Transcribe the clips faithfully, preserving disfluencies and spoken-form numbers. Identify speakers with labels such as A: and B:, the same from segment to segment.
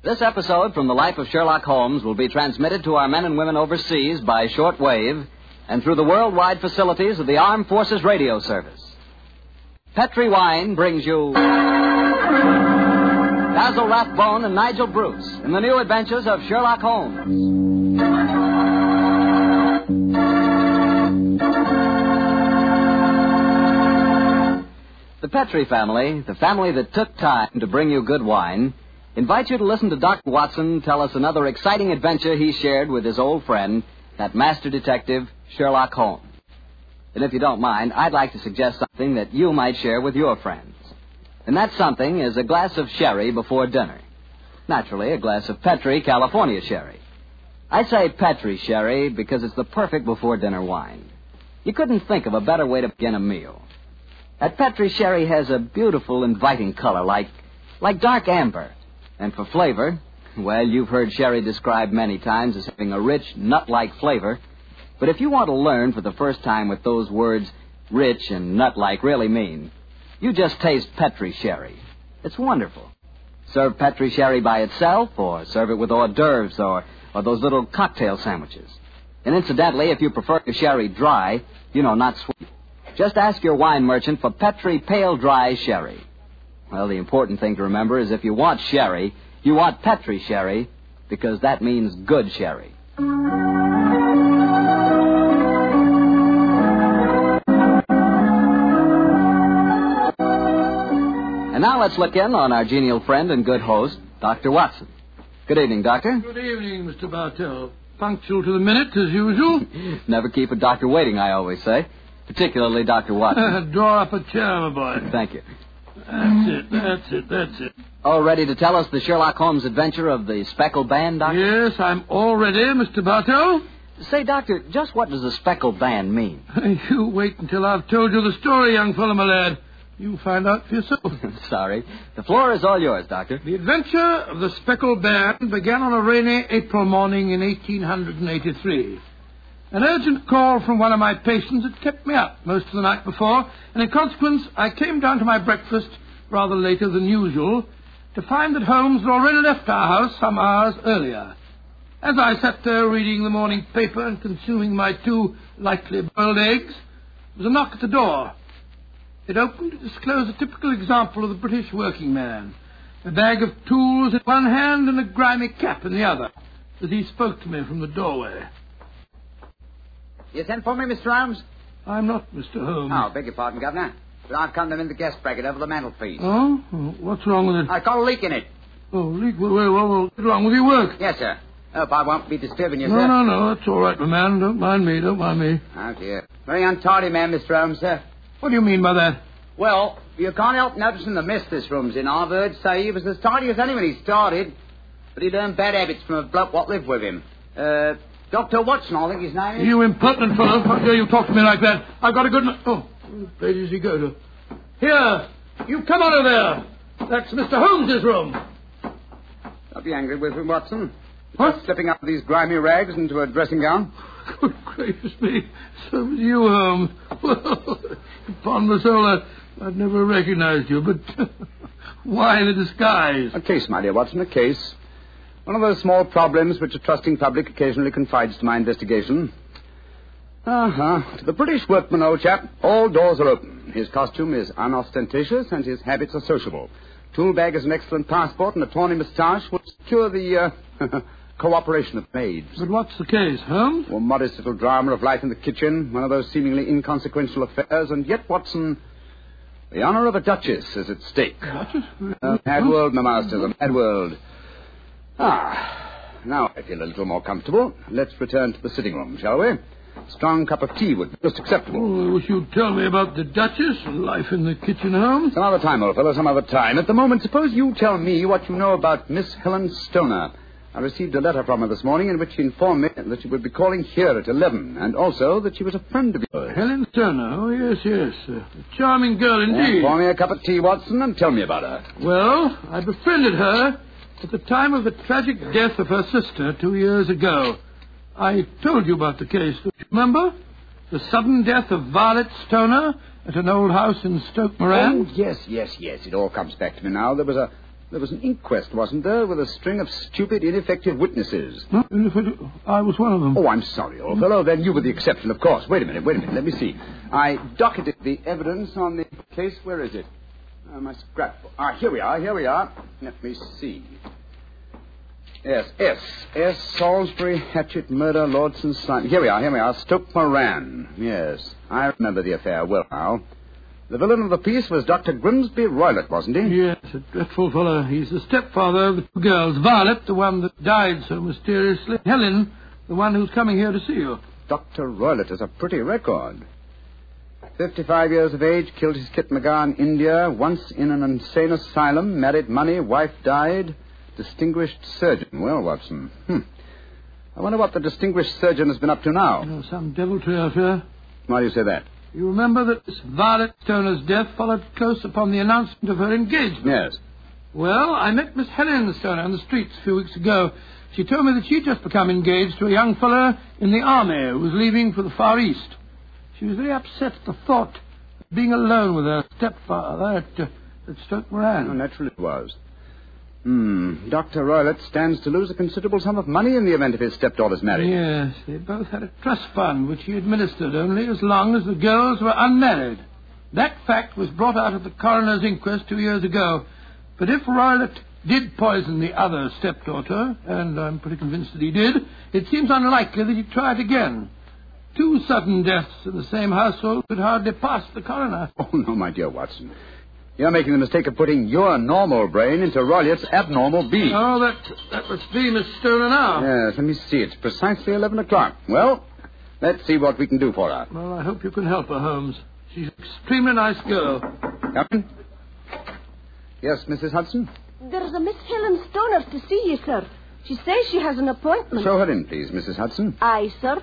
A: This episode from the life of Sherlock Holmes will be transmitted to our men and women overseas by short wave and through the worldwide facilities of the Armed Forces Radio Service. Petri Wine brings you Basil Rathbone and Nigel Bruce in the new adventures of Sherlock Holmes. The Petri family, the family that took time to bring you good wine, invites you to listen to Doctor Watson tell us another exciting adventure he shared with his old friend, that master detective, Sherlock Holmes. And if you don't mind, I'd like to suggest something that you might share with your friends. And that something is a glass of sherry before dinner. Naturally, a glass of Petri California sherry. I say Petri sherry because it's the perfect before-dinner wine. You couldn't think of a better way to begin a meal. That Petri sherry has a beautiful, inviting color, like like dark amber. And for flavor, well, you've heard sherry described many times as having a rich, nut-like flavor. But if you want to learn for the first time what those words, rich and nut-like, really mean, you just taste Petri sherry. It's wonderful. Serve Petri sherry by itself, or serve it with hors d'oeuvres or, or those little cocktail sandwiches. And incidentally, if you prefer your sherry dry, you know, not sweet, just ask your wine merchant for Petri Pale Dry Sherry. Well, the important thing to remember is if you want sherry, you want Petri sherry, because that means good sherry. And now let's look in on our genial friend and good host, Doctor Watson. Good evening, Doctor.
B: Good evening, Mister Bartell. Punctual to the minute, as usual.
A: Never keep a doctor waiting, I always say. Particularly Doctor Watson.
B: Draw up a chair, my boy.
A: Thank you.
B: That's it, that's it, that's it.
A: All ready to tell us the Sherlock Holmes adventure of the speckled band, Doctor?
B: Yes, I'm all ready, Mister Bartell.
A: Say, Doctor, just what does a speckled band mean?
B: You wait until I've told you the story, young fellow, my lad. You'll find out for yourself.
A: Sorry. The floor is all yours, Doctor.
B: The adventure of the speckled band began on a rainy April morning in eighteen eighty-three. An urgent call from one of my patients had kept me up most of the night before, and in consequence I came down to my breakfast rather later than usual to find that Holmes had already left our house some hours earlier. As I sat there reading the morning paper and consuming my two lightly boiled eggs, there was a knock at the door. It opened to disclose a typical example of the British working man, a bag of tools in one hand and a grimy cap in the other, as he spoke to me from the doorway.
C: You sent for me, Mister Holmes?
B: I'm not Mister Holmes.
C: Oh, beg your pardon, Governor. But I've come to mend the guest bracket over the mantelpiece.
B: Oh? oh? What's wrong with it?
C: I got a leak in it.
B: Oh, leak? Well, well, well, what's wrong with your work?
C: Yes, sir. Hope I won't be disturbing you,
B: no,
C: sir.
B: No, no, no. That's all right, my man. Don't mind me. Don't mind me.
C: Oh, dear. Very untidy man, Mister Holmes, sir.
B: What do you mean by that?
C: Well, you can't help noticing the mess this room's in. I've heard say he was as tidy as any when he started. But he learned bad habits from a bloke what lived with him. Uh... Doctor Watson, I think his name is.
B: You impertinent fellow. How dare you talk to me like that? I've got a good... No- oh, where the place does he go to? Here, you come out of there. That's Mister Holmes's room.
C: Don't be angry with him, Watson.
B: What?
C: Slipping out of these grimy rags into a dressing gown.
B: Good gracious me. So was you, Holmes. Well, upon my soul, I, I'd never recognized you, but why the disguise?
C: A case, my dear Watson, a case. One of those small problems which a trusting public occasionally confides to my investigation. Uh-huh. To the British workman, old chap, all doors are open. His costume is unostentatious and his habits are sociable. Tool bag is an excellent passport, and a tawny moustache will secure the uh, cooperation of maids.
B: But what's the case, Holmes?
C: Well, modest little drama of life in the kitchen, one of those seemingly inconsequential affairs, and yet, Watson, the honour of a duchess is at stake.
B: Duchess?
C: A mad world, my master, a mad world. Ah, now I feel a little more comfortable. Let's return to the sitting room, shall we? A strong cup of tea would be most acceptable.
B: Oh, I wish you'd tell me about the Duchess and life in the kitchen, Holmes.
C: Some other time, old fellow, some other time. At the moment, suppose you tell me what you know about Miss Helen Stoner. I received a letter from her this morning in which she informed me that she would be calling here at eleven, and also that she was a friend of yours.
B: Helen Stoner? Oh, yes, yes. Uh, a charming girl indeed.
C: Yeah, pour me a cup of tea, Watson, and tell me about her.
B: Well, I befriended her at the time of the tragic death of her sister two years ago. I told you about the case, don't you remember? The sudden death of Violet Stoner at an old house in Stoke Moran.
C: Oh, yes, yes, yes. It all comes back to me now. There was a There was an inquest, wasn't there, with a string of stupid, ineffective witnesses?
B: No, I was one of them.
C: Oh, I'm sorry, old fellow. Then you were the exception, of course. Wait a minute, wait a minute. Let me see. I docketed the evidence on the case. Where is it? Uh, my scrapbook. Ah, here we are, here we are. Let me see. Yes, S. S. Salisbury, Hatchet, murder, Lordson, Simon. Here we are, here we are. Stoke Moran. Yes, I remember the affair well now. The villain of the piece was Doctor Grimsby Roylott, wasn't he?
B: Yes, a dreadful fellow. He's the stepfather of the two girls. Violet, the one that died so mysteriously. Helen, the one who's coming here to see you.
C: Doctor Roylott has a pretty record. Fifty-five years of age, killed his Kit McGar in India, once in an insane asylum, married money, wife died, distinguished surgeon. Well, Watson, hmm. I wonder what the distinguished surgeon has been up to now.
B: You know, some deviltry affair.
C: Why do you say that?
B: You remember that Miss Violet Stoner's death followed close upon the announcement of her engagement?
C: Yes.
B: Well, I met Miss Helen Stoner on the streets a few weeks ago. She told me that she'd just become engaged to a young fellow in the army who was leaving for the Far East. She was very upset at the thought of being alone with her stepfather at, uh, at Stoke Moran.
C: Oh, naturally it was. Hmm. Doctor Roylott stands to lose a considerable sum of money in the event of his stepdaughter's marriage.
B: Yes, they both had a trust fund which he administered only as long as the girls were unmarried. That fact was brought out at the coroner's inquest two years ago. But if Roylott did poison the other stepdaughter, and I'm pretty convinced that he did, it seems unlikely that he'd try it again. Two sudden deaths in the same household could hardly pass the coroner.
C: Oh, no, my dear Watson. You're making the mistake of putting your normal brain into Rollitt's abnormal being.
B: Oh, that, that must be Miss Stoner now.
C: Yes, let me see. It's precisely eleven o'clock. Well, let's see what we can do for her.
B: Well, I hope you can help her, Holmes. She's an extremely nice girl.
C: Come in. Yes, Missus Hudson?
D: There's a Miss Helen Stoner to see you, sir. She says she has an appointment.
C: Show her in, please, Missus Hudson.
D: Aye, sir.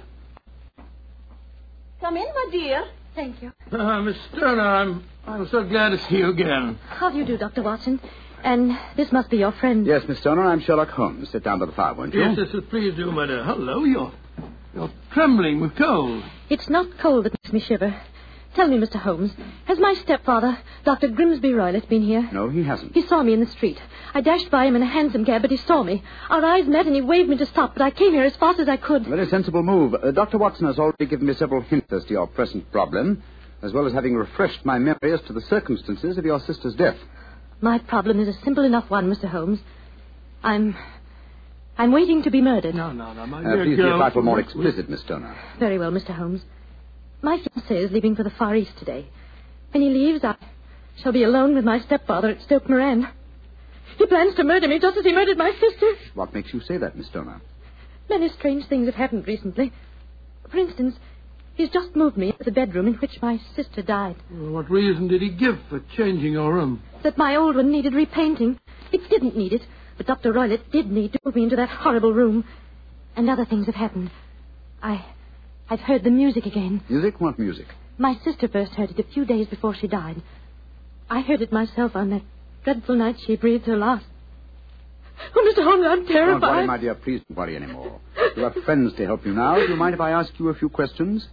D: Come in, my dear.
E: Thank you.
B: Uh, Miss Stoner, I'm, I'm so glad to see you again.
E: How do you do, Doctor Watson? And this must be your friend.
C: Yes, Miss Stoner, I'm Sherlock Holmes. Sit down by the fire, won't you?
B: Yes, yes, yes, please do, my dear. Hello, you're, you're trembling with cold.
E: It's not cold that makes me shiver. Tell me, Mister Holmes, has my stepfather, Doctor Grimsby Roylott, been here?
C: No, he hasn't.
E: He saw me in the street. I dashed by him in a hansom cab, but he saw me. Our eyes met and he waved me to stop, but I came here as fast as I could.
C: A very sensible move. Uh, Doctor Watson has already given me several hints as to your present problem, as well as having refreshed my memory as to the circumstances of your sister's death.
E: My problem is a simple enough one, Mister Holmes. I'm... I'm waiting to be murdered.
B: No, no, no, my
C: Uh,
B: dear
C: please be a
B: girl.
C: trifle more explicit, Miss Stoner.
E: Very well, Mister Holmes. My fiancé is leaving for the Far East today. When he leaves, I shall be alone with my stepfather at Stoke Moran. He plans to murder me just as he murdered my sister.
C: What makes you say that, Miss Stoner?
E: Many strange things have happened recently. For instance, he's just moved me into the bedroom in which my sister died.
B: Well, what reason did he give for changing your room?
E: That my old one needed repainting. It didn't need it, but Doctor Roylott did need to move me into that horrible room. And other things have happened. I... I've heard the music again.
C: Music? What music?
E: My sister first heard it a few days before she died. I heard it myself on that dreadful night she breathed her last. Oh, Mister Holmes, I'm terrified.
C: Don't worry, my dear. Please don't worry anymore. You have friends to help you now. Do you mind if I ask you a few questions?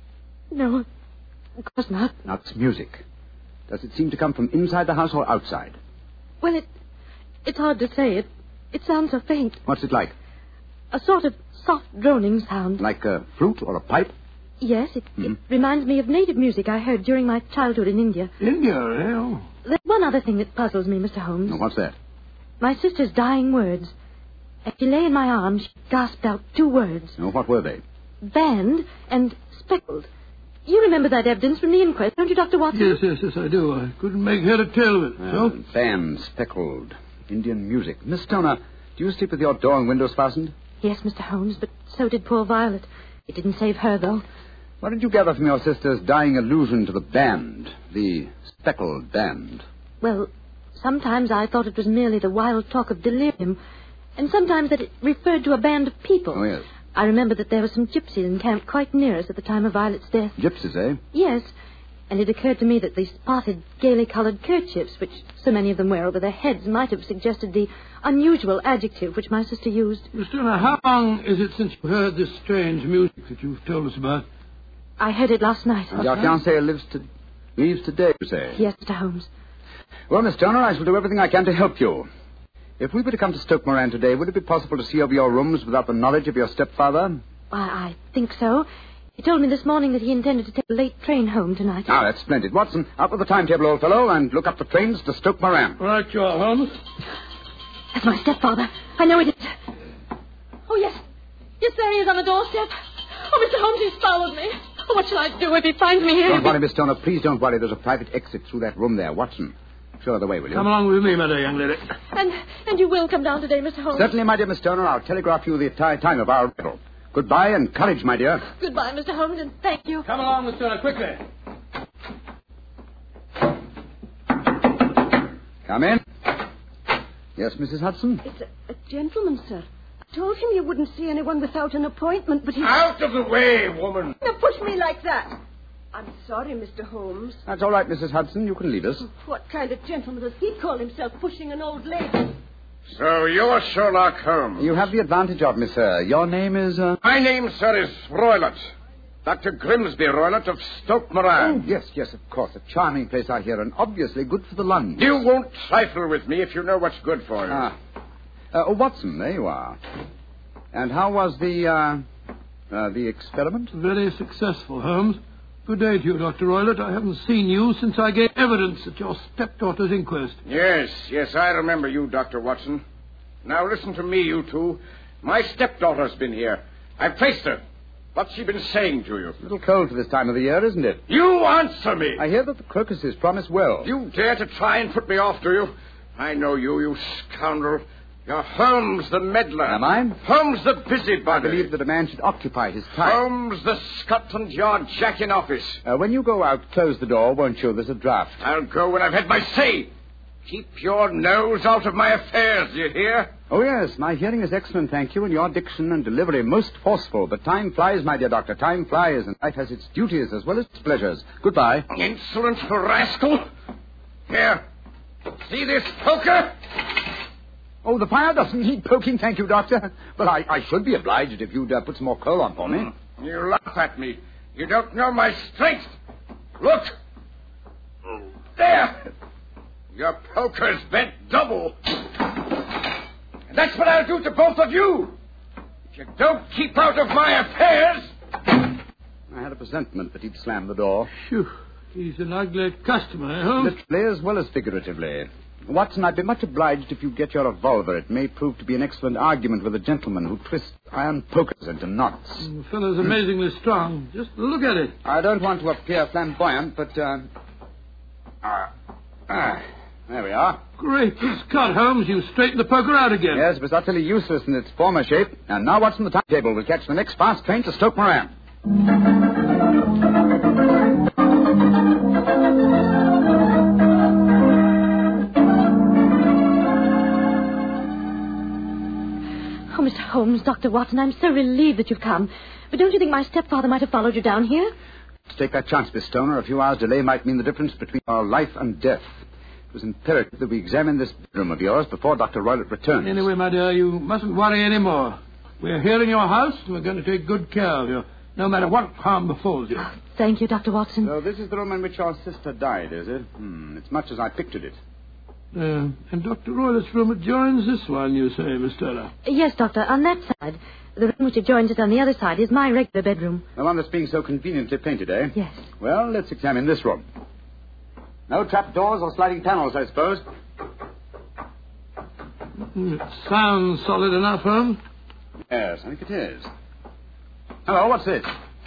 E: No, of course not.
C: Now, it's music. Does it seem to come from inside the house or outside?
E: Well, it... it's hard to say. It, it sounds so faint.
C: What's it like?
E: A sort of soft droning sound.
C: Like a flute or a pipe?
E: Yes, it,
C: Hmm.
E: it reminds me of native music I heard during my childhood in India.
B: India, eh? Oh.
E: There's one other thing that puzzles me, Mister Holmes.
C: No, what's that?
E: My sister's dying words. As she lay in my arms, she gasped out two words.
C: No, what were they?
E: Banned and speckled. You remember that evidence from the inquest, don't you, Doctor Watson?
B: Yes, yes, yes, I do. I couldn't make head or tail of it.
C: Uh,
B: So?
C: band, speckled, Indian music. Miss Stoner, do you sleep with your door and windows fastened?
E: Yes, Mister Holmes, but so did poor Violet. It didn't save her, though.
C: What did you gather from your sister's dying allusion to the band, the speckled band?
E: Well, sometimes I thought it was merely the wild talk of delirium, and sometimes that it referred to a band of people.
C: Oh, yes.
E: I remember that there were some gypsies in camp quite near us at the time of Violet's death.
C: Gypsies, eh?
E: Yes, and it occurred to me that the spotted, gaily-coloured kerchiefs, which so many of them wear over their heads, might have suggested the unusual adjective which my sister used.
B: Miss Stoner, how long is it since you heard this strange music that you've told us about?
E: I heard it last night.
C: Your fiancé lives to... leaves today, you say?
E: Yes, Mister Holmes.
C: Well, Miss Stoner, I shall do everything I can to help you. If we were to come to Stoke Moran today, would it be possible to see over your rooms without the knowledge of your stepfather?
E: I, I think so. He told me this morning that he intended to take a late train home tonight.
C: Ah, that's splendid. Watson, out with the timetable, old fellow, and look up the trains to Stoke Moran.
B: Right you are, Holmes.
E: That's my stepfather. I know it is. Oh, yes. Yes, there he is on the doorstep. Oh, Mister Holmes, he's followed me. Oh, what shall I do if he finds me here?
C: Don't worry, Miss Stoner. Please don't worry. There's a private exit through that room there. Watson, show her the way, will you?
B: Come along with me, my dear young lady.
E: And and you will come down today, Mister Holmes?
C: Certainly, my dear Miss Stoner. I'll telegraph you the ti- time of our arrival. Goodbye and courage, my dear.
E: Goodbye, Mister Holmes, and thank you.
B: Come along, Miss Turner, quickly.
C: Come in. Yes, Missus Hudson?
D: It's a, a gentleman, sir. I told him you wouldn't see anyone without an appointment, but he...
F: Out of the way, woman.
D: Now push me like that. I'm sorry, Mister Holmes.
C: That's all right, Missus Hudson. You can leave us.
D: What kind of gentleman does he call himself pushing an old lady?
F: So you're Sherlock Holmes.
C: You have the advantage of me, sir. Your name is, uh...
F: My name, sir, is Roylott. Doctor Grimsby Roylott of Stoke Moran.
C: Oh, yes, yes, of course. A charming place out here, and obviously good for the lungs.
F: You won't trifle with me if you know what's good for you.
C: Ah. Uh, oh, Watson, there you are. And how was the, uh, uh, the experiment?
B: Very successful, Holmes. Good day to you, Doctor Roylott. I haven't seen you since I gave evidence at your stepdaughter's inquest.
F: Yes, yes, I remember you, Doctor Watson. Now listen to me, you two. My stepdaughter's been here. I've traced her. What's she been saying to you?
C: A little cold for this time of the year, isn't it?
F: You answer me!
C: I hear that the crocuses promise well.
F: You dare to try and put me off, do you? I know you, you scoundrel. You're Holmes the meddler.
C: Am I?
F: Holmes the busybody.
C: I believe that a man should occupy his time.
F: Holmes the Scotland Yard Jack in office.
C: Uh, when you go out, close the door, won't you? There's a draft.
F: I'll go when I've had my say. Keep your nose out of my affairs, do you hear?
C: Oh, yes, my hearing is excellent, thank you, and your diction and delivery most forceful. But time flies, my dear doctor, time flies, and life has its duties as well as its pleasures. Goodbye.
F: Insolent rascal. Here, see this poker?
C: Oh, the fire doesn't need poking, thank you, doctor. But I, I should be obliged if you'd uh, put some more coal on for me.
F: You laugh at me. You don't know my strength. Look. There. Your poker's bent double. And that's what I'll do to both of you. If you don't keep out of my affairs.
C: I had a presentiment that he'd slam the door.
B: Phew. He's an ugly customer, eh, Holmes?
C: Literally as well as figuratively. Watson, I'd be much obliged if you get your revolver. It may prove to be an excellent argument with a gentleman who twists iron pokers into knots.
B: The fellow's amazingly strong. Just look at it.
C: I don't want to appear flamboyant, but, uh... Ah, ah, there we are.
B: Great Scott, Holmes. You straightened the poker out again.
C: Yes, it was utterly useless in its former shape. And now Watson, the timetable will catch the next fast train to Stoke Moran.
E: Oh, Mister Holmes, Doctor Watson, I'm so relieved that you've come. But don't you think my stepfather might have followed you down here?
C: To take that chance, Miss Stoner, a few hours' delay might mean the difference between our life and death. It was imperative that we examine this bedroom of yours before Doctor Roylott returns.
B: Anyway, my dear, you mustn't worry any more. We're here in your house, and we're going to take good care of you, no matter what harm befalls you.
E: Oh, thank you, Doctor Watson.
C: So this is the room in which your sister died, is it? Hmm, it's much as I pictured it.
B: Uh, and Doctor Roylott's room adjoins this one, you say, Miss Turner?
E: Yes, Doctor, on that side. The room which adjoins it on the other side is my regular bedroom.
C: The one that's being so conveniently painted, eh?
E: Yes.
C: Well, let's examine this room. No trapdoors or sliding panels, I suppose.
B: It sounds solid enough, Holmes.
C: Yes, I think it is. Hello, what's this?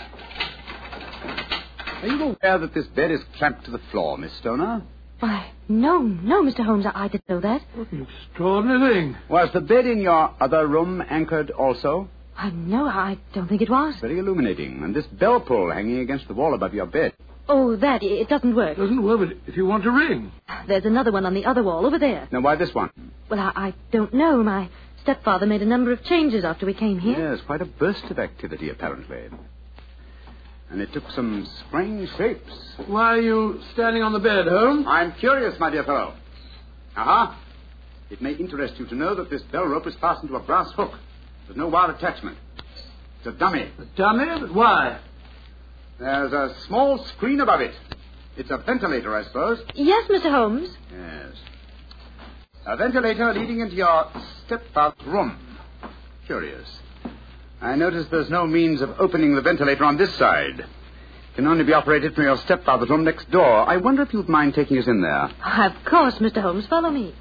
C: Are you aware that this bed is clamped to the floor, Miss Stoner?
E: Why, no, no, Mister Holmes, I, I didn't know that.
B: What an extraordinary thing.
C: Was the bed in your other room anchored also?
E: I know, I don't think it was.
C: Very illuminating. And this bell pull hanging against the wall above your bed.
E: Oh, that, it doesn't work.
B: It doesn't work, but if you want to ring.
E: There's another one on the other wall over there.
C: Now, why this one?
E: Well, I, I don't know. My stepfather made a number of changes after we came here.
C: Yes, quite a burst of activity, apparently. And it took some strange shapes.
B: Why are you standing on the bed, Holmes?
C: I'm curious, my dear fellow. Aha. It may interest you to know that this bell rope is fastened to a brass hook. There's no wire attachment. It's a dummy.
B: A dummy? But why?
C: There's a small screen above it. It's a ventilator, I suppose.
E: Yes, Mister Holmes.
C: Yes. A ventilator leading into your stepfather's room. Curious. I notice there's no means of opening the ventilator on this side. It can only be operated from your stepfather's room next door. I wonder if you'd mind taking us in there.
E: Of course, Mister Holmes. Follow me.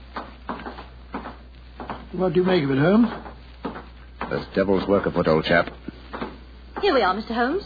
B: What do you make of it, Holmes?
C: There's devil's work afoot, old chap.
E: Here we are, Mister Holmes.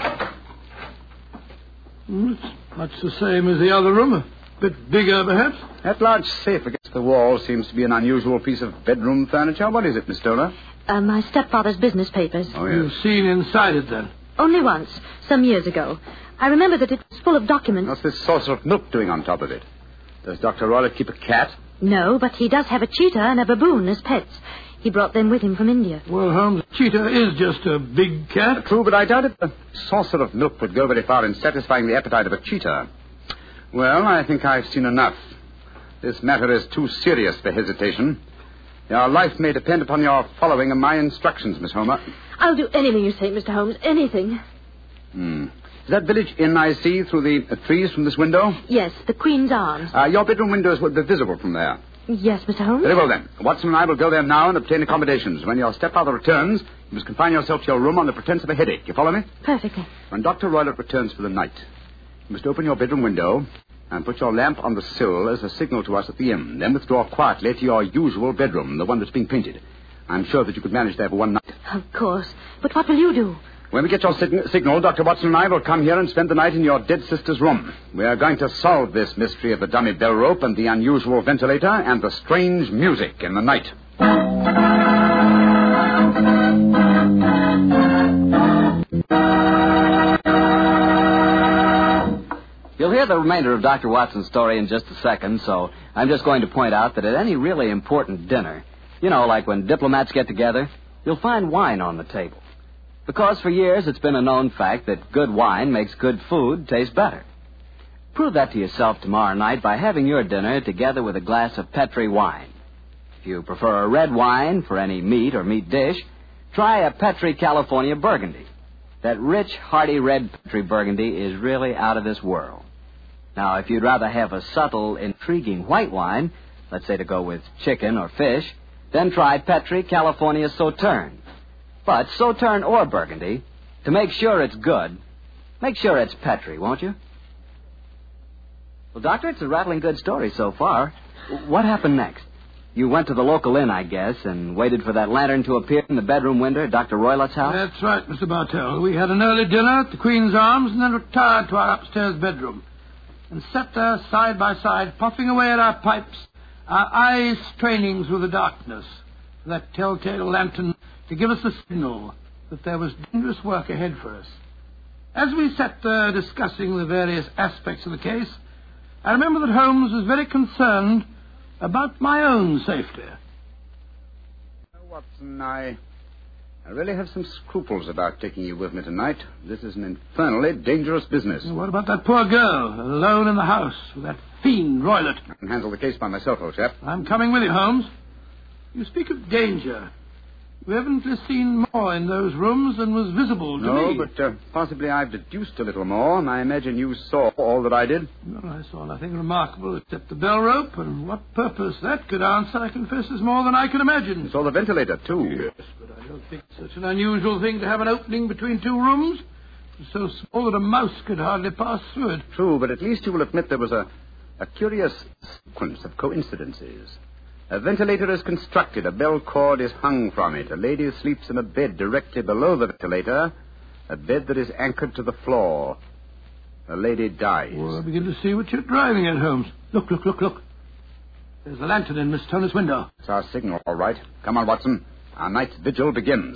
B: Mm, it's much the same as the other room. A bit bigger, perhaps.
C: That large safe against the wall seems to be an unusual piece of bedroom furniture. What is it, Miss Stoner?
E: Uh, my stepfather's business papers.
C: Oh, yes.
B: You've seen inside it, then?
E: Only once, some years ago. I remember that it was full of documents.
C: What's this saucer of milk doing on top of it? Does Doctor Roylott keep a cat?
E: No, but he does have a cheetah and a baboon as pets. He brought them with him from India.
B: Well, Holmes, a cheetah is just a big cat.
C: True, but I doubt if a saucer of milk would go very far in satisfying the appetite of a cheetah. Well, I think I've seen enough. This matter is too serious for hesitation. Your life may depend upon your following of my instructions, Miss Homer.
E: I'll do anything you say, Mister Holmes, anything.
C: Hmm. Is that village inn I see through the uh, trees from this window?
E: Yes, the Queen's Arms.
C: Uh, your bedroom windows would be visible from there.
E: Yes, Mister Holmes.
C: Very well, then. Watson and I will go there now and obtain accommodations. When your stepfather returns, you must confine yourself to your room on the pretense of a headache. You follow me?
E: Perfectly.
C: When Doctor Roylott returns for the night, you must open your bedroom window and put your lamp on the sill as a signal to us at the inn. Then withdraw quietly to your usual bedroom, the one that's being painted. I'm sure that you could manage there for one night.
E: Of course. But what will you do?
C: When we get your sig- signal, Doctor Watson and I will come here and spend the night in your dead sister's room. We are going to solve this mystery of the dummy bell rope and the unusual ventilator and the strange music in the night.
A: You'll hear the remainder of Doctor Watson's story in just a second, so I'm just going to point out that at any really important dinner, you know, like when diplomats get together, you'll find wine on the table. Because for years it's been a known fact that good wine makes good food taste better. Prove that to yourself tomorrow night by having your dinner together with a glass of Petri wine. If you prefer a red wine for any meat or meat dish, try a Petri California Burgundy. That rich, hearty red Petri Burgundy is really out of this world. Now, if you'd rather have a subtle, intriguing white wine, let's say to go with chicken or fish, then try Petri California Sauterne. But Sauterne or Burgundy, to make sure it's good, make sure it's Petri, won't you? Well, Doctor, it's a rattling good story so far. What happened next? You went to the local inn, I guess, and waited for that lantern to appear in the bedroom window at Doctor Roylott's house?
B: That's right, Mister Bartell. We had an early dinner at the Queen's Arms and then retired to our upstairs bedroom and sat there side by side, puffing away at our pipes, our eyes straining through the darkness for that telltale lantern to give us the signal that there was dangerous work ahead for us. As we sat there discussing the various aspects of the case, I remember that Holmes was very concerned about my own safety.
C: Watson, I, I really have some scruples about taking you with me tonight. This is an infernally dangerous business.
B: What about that poor girl, alone in the house with that fiend Roylott?
C: I can handle the case by myself, old chap.
B: I'm coming with you, Holmes. You speak of danger. You haven't seen more in those rooms than was visible to
C: no,
B: me.
C: No, but uh, possibly I've deduced a little more, and I imagine you saw all that I did.
B: No, I saw nothing remarkable except the bell rope, and what purpose that could answer, I confess, is more than I can imagine.
C: You saw the ventilator, too.
B: Yes, but I don't think it's such an unusual thing to have an opening between two rooms. It's so small that a mouse could hardly pass through it.
C: True, but at least you will admit there was a, a curious sequence of coincidences. A ventilator is constructed. A bell cord is hung from it. A lady sleeps in a bed directly below the ventilator, a bed that is anchored to the floor. The lady dies.
B: Well, I begin to see what you're driving at, Holmes. Look, look, look, look. There's a lantern in Miss Turner's window.
C: It's our signal, all right. Come on, Watson. Our night's vigil begins.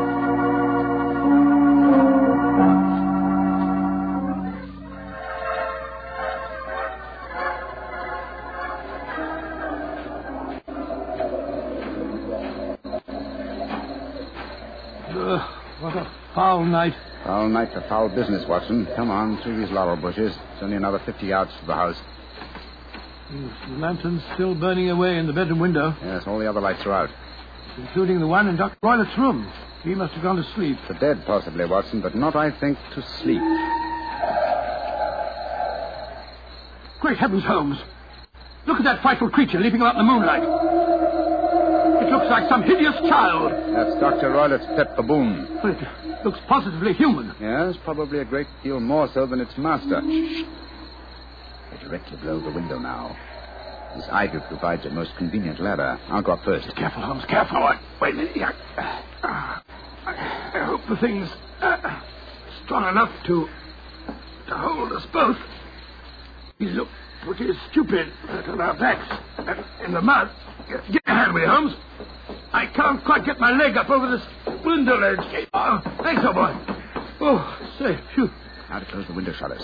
B: What a foul night.
C: Foul night for foul business, Watson. Come on, through these laurel bushes. It's only another fifty yards to the house.
B: Yes, the lantern's still burning away in the bedroom window.
C: Yes, all the other lights are out.
B: Including the one in Doctor Roylott's room. He must have gone to sleep.
C: To bed, possibly, Watson, but not, I think, to sleep.
B: Great heavens, Holmes. Look at that frightful creature leaping about in the moonlight. It looks like some hideous child.
C: That's Doctor Roylett's pet baboon.
B: But it looks positively human.
C: Yes, probably a great deal more so than its master. They're directly below the window now. This ivy provides a most convenient ladder. I'll go up first.
B: Careful, Holmes, careful. Wait a minute. Yeah. Uh, I, I hope the thing's uh, strong enough to, to hold us both. You look pretty stupid on our backs in the mud. Get, get your hand with you, Holmes. I can't quite get my leg up over this window ledge. Oh, thanks, old boy. Oh, say, phew.
C: Now to close the window shutters.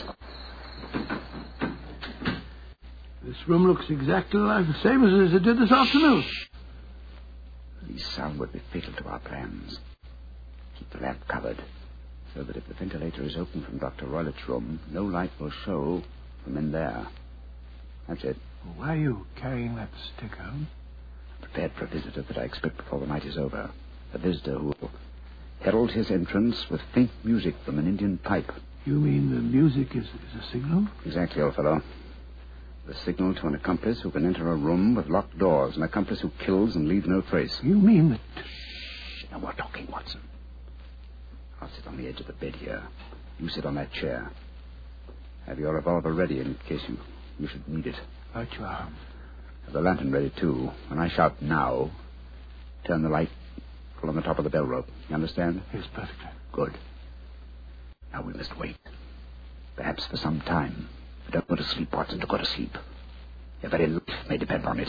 B: This room looks exactly like the same as it did this afternoon.
C: The sound would be fatal to our plans. Keep the lamp covered, so that if the ventilator is open from Doctor Roylett's room, no light will show from in there. That's it.
B: Why are you carrying that stick, Holmes?
C: I'm prepared for a visitor that I expect before the night is over. A visitor who will herald his entrance with faint music from an Indian pipe.
B: You mean the music is, is a signal?
C: Exactly, old fellow. The signal to an accomplice who can enter a room with locked doors, an accomplice who kills and leaves no trace.
B: You mean that...
C: Shh, no more talking, Watson. I'll sit on the edge of the bed here. You sit on that chair. Have your revolver ready in case you, you should need it.
B: Right you are.
C: Have the lantern ready, too. When I shout now, turn the light full on the top of the bell rope. You understand?
B: Yes, perfectly.
C: Good. Now we must wait. Perhaps for some time. But don't go to sleep, Watson. Don't go to sleep. Your very life may depend on it.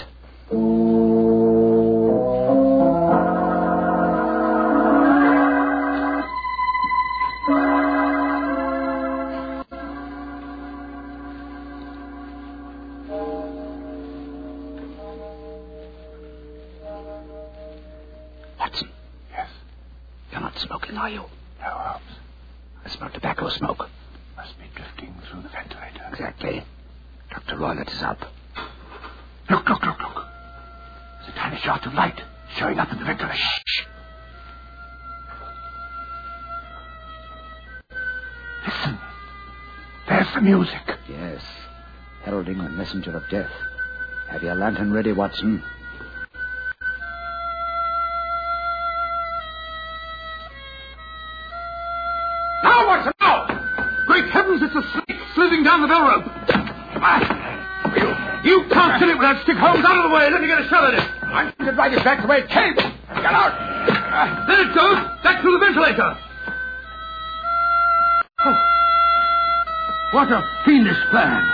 C: Watson.
B: Yes?
C: You're not smoking, are you?
B: No, Holmes.
C: I smell tobacco smoke.
B: Must be drifting through the ventilator.
C: Exactly. Doctor Roylett is up.
B: Look, look, look, look. There's a tiny shaft of light showing up in the ventilator.
C: Shh.
B: Listen. There's the music.
C: Yes. Heralding the messenger of death. Have your lantern ready, Watson.
B: Now, Watson, now! Great heavens, it's a snake slithering down the bell rope. You, you can't kill it with that stick, Holmes. Out of the way. Let me get a shot at it.
F: I'm going to drive it back the way it came. Get out.
B: Uh, there it goes. Back through the ventilator. Oh. What a fiendish plan.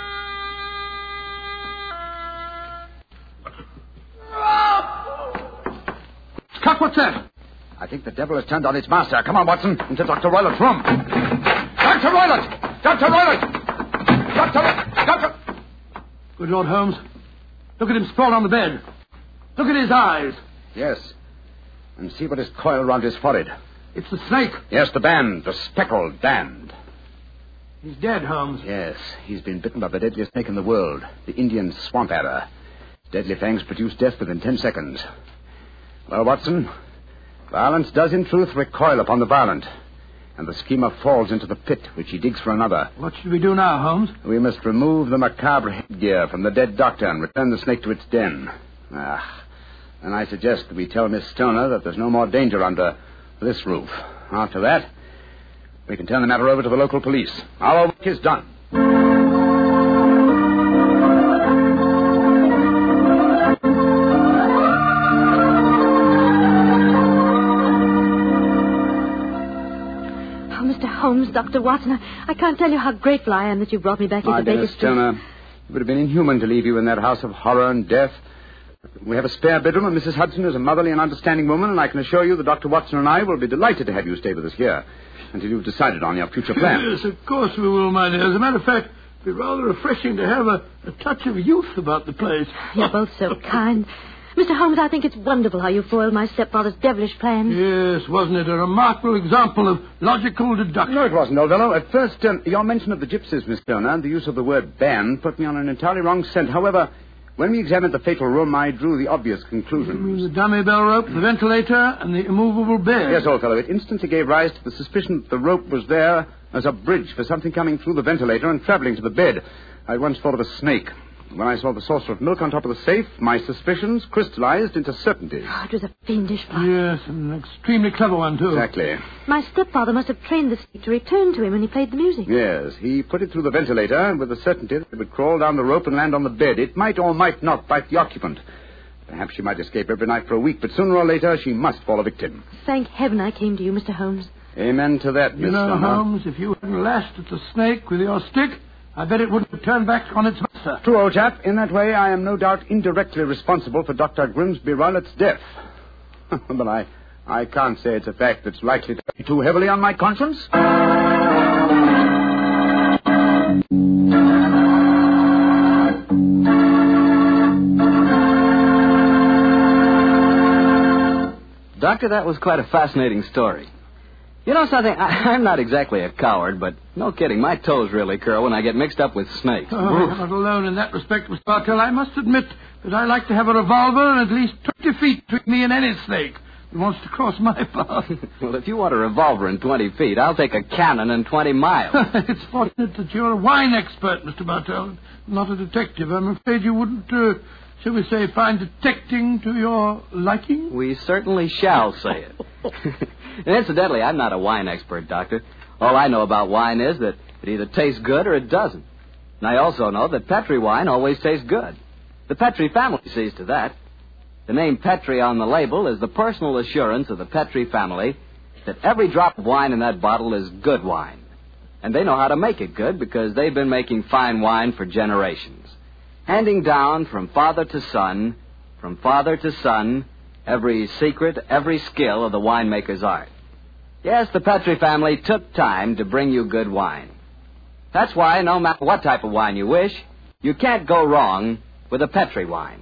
B: Scott, what's that?
C: I think the devil has turned on its master. Come on, Watson, into Doctor Roylett's room. Doctor Roylett! Doctor Roylett! Doctor... Doctor...
B: Good Lord, Holmes. Look at him sprawled on the bed. Look at his eyes.
C: Yes. And see what is coiled around his forehead.
B: It's the snake.
C: Yes, the band. The speckled band.
B: He's dead, Holmes.
C: Yes, he's been bitten by the deadliest snake in the world, the Indian swamp adder. Deadly fangs produce death within ten seconds. Well, Watson, violence does in truth recoil upon the violent, and the schemer falls into the pit which he digs for another.
B: What should we do now, Holmes?
C: We must remove the macabre headgear from the dead doctor and return the snake to its den. Ah, and I suggest that we tell Miss Stoner that there's no more danger under this roof. After that, we can turn the matter over to the local police. Our work is done.
E: Holmes, Doctor Watson, I, I can't tell you how grateful I am that you brought me back
C: My
E: into
C: dear
E: Baker Street.
C: Stoner, it would have been inhuman to leave you in that house of horror and death. We have a spare bedroom, and Missus Hudson is a motherly and understanding woman, and I can assure you that Doctor Watson and I will be delighted to have you stay with us here until you've decided on your future plans.
B: Yes, of course we will, my dear. As a matter of fact, it'd be rather refreshing to have a, a touch of youth about the place.
E: You're both so kind. Mister Holmes, I think it's wonderful how you foiled my stepfather's devilish plans.
B: Yes, wasn't it a remarkable example of logical deduction?
C: No, it wasn't, old fellow. At first, um, your mention of the gypsies, Miss Stoner, and the use of the word band put me on an entirely wrong scent. However, when we examined the fatal room, I drew the obvious conclusion.
B: You mean the dummy bell rope, the ventilator, and the immovable bed?
C: Yes, old fellow. It instantly gave rise to the suspicion that the rope was there as a bridge for something coming through the ventilator and traveling to the bed. I once thought of a snake. When I saw the saucer of milk on top of the safe, my suspicions crystallized into certainty.
E: Oh, it was a fiendish plot.
B: Yes, an extremely clever one, too.
C: Exactly.
E: My stepfather must have trained the snake to return to him when he played the music.
C: Yes, he put it through the ventilator with the certainty that it would crawl down the rope and land on the bed. It might or might not bite the occupant. Perhaps she might escape every night for a week, but sooner or later she must fall a victim.
E: Thank heaven I came to you, Mister Holmes.
C: Amen to that, Miss
B: You know,
C: Summer.
B: Holmes, if you hadn't lashed at the snake with your stick, I bet it wouldn't have turned back on its master.
C: True, old chap. In that way, I am no doubt indirectly responsible for Doctor Grimsby Rowlett's death. But I, I can't say it's a fact that's likely to be too heavily on my conscience.
A: Doctor, that was quite a fascinating story. You know something? I, I'm not exactly a coward, but no kidding, my toes really curl when I get mixed up with snakes.
B: Oh, I'm not alone in that respect, Mister Bartell. I must admit that I like to have a revolver and at least twenty feet between me and any snake that wants to cross my path.
A: Well, if you want a revolver in twenty feet, I'll take a cannon in twenty miles.
B: It's fortunate that you're a wine expert, Mister Bartell, not a detective. I'm afraid you wouldn't, uh, shall we say, find detecting to your liking?
A: We certainly shall say it. And incidentally, I'm not a wine expert, Doctor. All I know about wine is that it either tastes good or it doesn't. And I also know that Petri wine always tastes good. The Petri family sees to that. The name Petri on the label is the personal assurance of the Petri family that every drop of wine in that bottle is good wine. And they know how to make it good because they've been making fine wine for generations. Handing down from father to son, from father to son, every secret, every skill of the winemaker's art. Yes, the Petri family took time to bring you good wine. That's why, no matter what type of wine you wish, you can't go wrong with a Petri wine.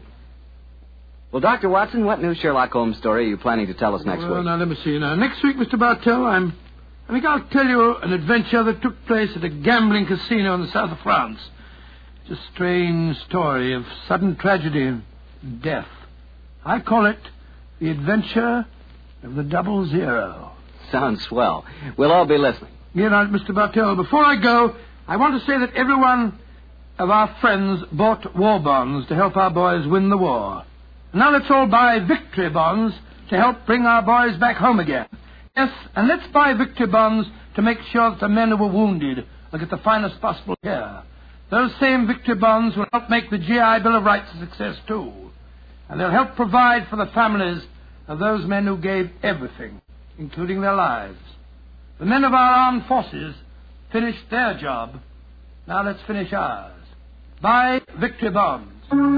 A: Well, Doctor Watson, what new Sherlock Holmes story are you planning to tell us next
B: well,
A: week?
B: now, let me see. Now, next week, Mister Bartell, I'm... I think I'll tell you an adventure that took place at a gambling casino in the south of France. It's a strange story of sudden tragedy and death. I call it The Adventure of the Double Zero.
A: Sounds swell. We'll all be listening.
B: You know, Mister Bartell, before I go, I want to say that every one of our friends bought war bonds to help our boys win the war. Now let's all buy victory bonds to help bring our boys back home again. Yes, and let's buy victory bonds to make sure that the men who were wounded will get the finest possible care. Those same victory bonds will help make the G I Bill of Rights a success, too. And they'll help provide for the families of those men who gave everything, including their lives. The men of our armed forces finished their job. Now let's finish ours. Buy victory bonds.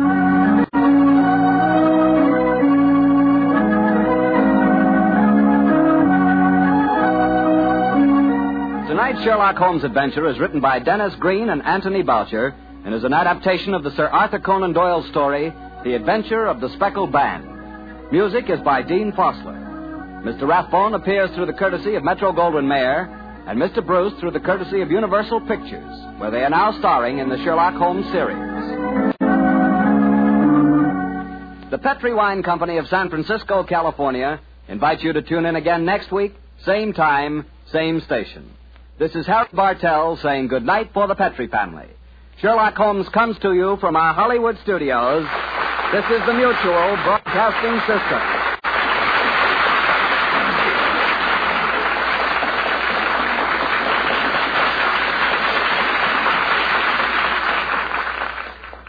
A: Tonight's Sherlock Holmes adventure is written by Dennis Green and Anthony Boucher and is an adaptation of the Sir Arthur Conan Doyle story, The Adventure of the Speckled Band. Music is by Dean Fossler. Mister Rathbone appears through the courtesy of Metro-Goldwyn-Mayer and Mister Bruce through the courtesy of Universal Pictures, where they are now starring in the Sherlock Holmes series. The Petri Wine Company of San Francisco, California, invites you to tune in again next week, same time, same station. This is Harry Bartell saying good night for the Petri family. Sherlock Holmes comes to you from our Hollywood studios. This is the Mutual Broadcasting System.